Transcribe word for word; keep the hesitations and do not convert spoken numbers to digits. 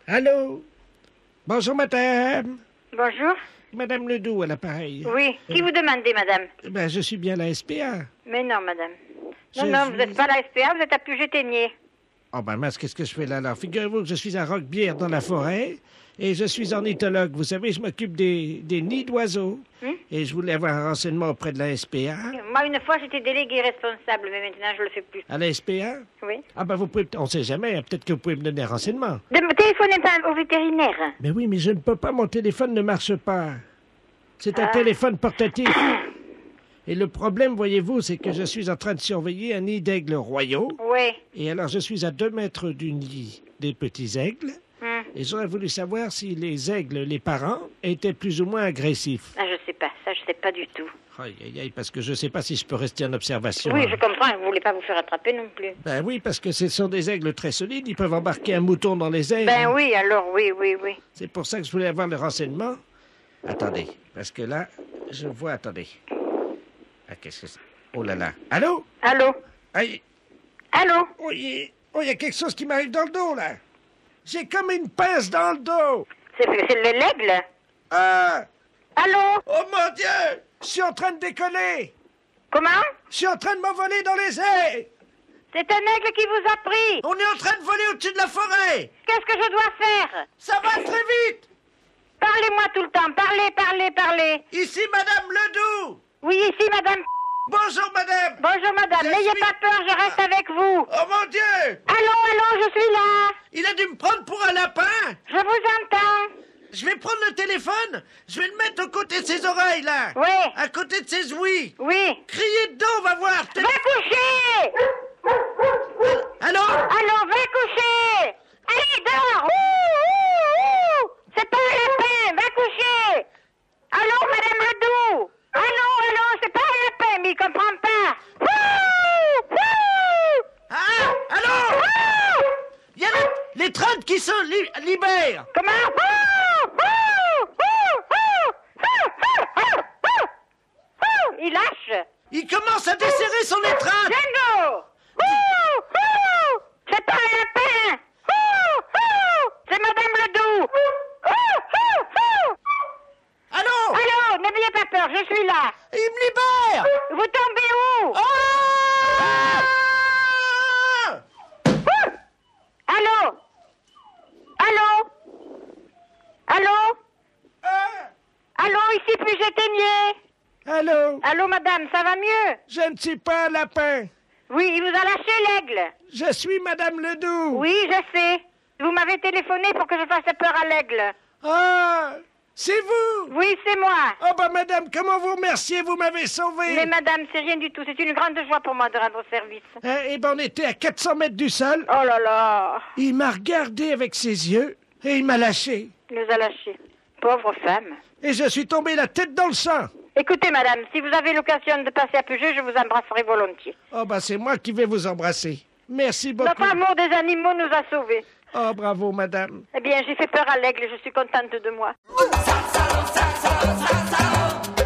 Allô? Bonjour, madame. Bonjour. Madame Ledoux, à l'appareil. Oui. Qui vous demandez, madame? Ben, je suis bien à la S P A. Mais non, madame. Non, Je non, suis- vous n'êtes pas à la S P A, vous êtes à Puget-Ténier. Oh, ben, mince, qu'est-ce que je fais là, alors? Figurez-vous que je suis à Roquebière, dans la forêt, et je suis ornithologue. Vous savez, je m'occupe des, des nids d'oiseaux. Hmm? Et je voulais avoir un renseignement auprès de la S P A. Moi, une fois, j'étais déléguée responsable, mais maintenant, je le fais plus. À la S P A? Oui. Ah, ben, vous pouvez... On sait jamais, hein, peut-être que vous pouvez me donner un renseignement. De me téléphoner pas au vétérinaire. Mais oui, mais je ne peux pas, mon téléphone ne marche pas. C'est un Ah. téléphone portatif. Et le problème, voyez-vous, c'est que je suis en train de surveiller un nid d'aigles royaux. Oui. Et alors, je suis à deux mètres du nid des petits aigles. Hmm. Et j'aurais voulu savoir si les aigles, les parents, étaient plus ou moins agressifs. Ah, je sais pas. Ça, je sais pas du tout. Aïe, aïe, aïe, parce que je ne sais pas si je peux rester en observation. Oui, hein. je comprends. Vous voulez pas vous faire attraper non plus. Ben oui, parce que ce sont des aigles très solides. Ils peuvent embarquer un mouton dans les ailes. Ben oui, alors, oui, oui, oui. C'est pour ça que je voulais avoir le renseignement. Attendez, parce que là, je vois... Attendez. Ah, qu'est-ce que c'est? Oh là là. Allô? Allô? Aïe. Allô? Oh, il y- oh, il y a quelque chose qui m'arrive dans le dos, là. J'ai comme une pince dans le dos. C'est c'est le l'aigle? Ah! Allô? Oh mon Dieu! Je suis en train de décoller! Comment? Je suis en train de m'envoler dans les airs! C'est un aigle qui vous a pris. On est en train de voler au-dessus de la forêt! Qu'est-ce que je dois faire? Ça va très vite! Parlez-moi tout le temps. Parlez, parlez, parlez. Ici Madame Ledoux! Oui, ici, madame. Bonjour Madame! Bonjour, madame. Je N'ayez suis- pas peur, je reste avec vous. Oh mon Dieu! Allô, allô, je suis là. Il a dû me prendre pour un lapin! Je vous entends. Je vais prendre le téléphone, je vais le mettre aux côtés de ses oreilles, là! Oui, À côté de ses ouïes! oui. Criez dedans, on va voir! Va coucher. Allô? Allô, va coucher. Allez, dors. Ouh, ouh, ouh. C'est pas un lapin, va coucher. Allô, madame Ledoux. Allô, allô, c'est pas un lapin, mais il comprend pas. Ouh, ouh. Ah! Allô? Ouh. Il y a les, les trentes qui se li- libèrent! Comment? Ouh, ouh, ouh, ouh, ouh, ouh, ouh, ouh. Il lâche. Il commence à desserrer son étreinte! Django! Ouh, ouh. C'est pas un lapin! Ouh, ouh. C'est madame Ledoux! Ouh, ouh, ouh. Allô? Allô, n'ayez pas peur, je suis là. Il me libère! Vous tombez où? Ah! Ouh. Allô? Allô? Allô? Ah! Allô, ici Puget-Ténier. Allô? Allô, madame, ça va mieux? Je ne suis pas un lapin. Oui, il vous a lâché l'aigle. Je suis Madame Ledoux. Oui, je sais. Vous m'avez téléphoné pour que je fasse peur à l'aigle. Ah! C'est vous? Oui, c'est moi. Oh bah madame, comment vous remercier? Vous m'avez sauvé. Mais madame, c'est rien du tout. C'est une grande joie pour moi de rendre service. Hein, eh ben on était à quatre cents mètres du sol. Oh là là. Il m'a regardé avec ses yeux et il m'a lâché. Il nous a lâchés. Pauvre femme. Et je suis tombé la tête dans le sang. Écoutez, madame, si vous avez l'occasion de passer à Puget, je vous embrasserai volontiers. Oh bah c'est moi qui vais vous embrasser. Merci beaucoup. Notre amour des animaux nous a sauvés. Oh bravo madame. Eh bien, j'ai fait peur à l'aigle et je suis contente de moi. Salsa, salsa, salsa.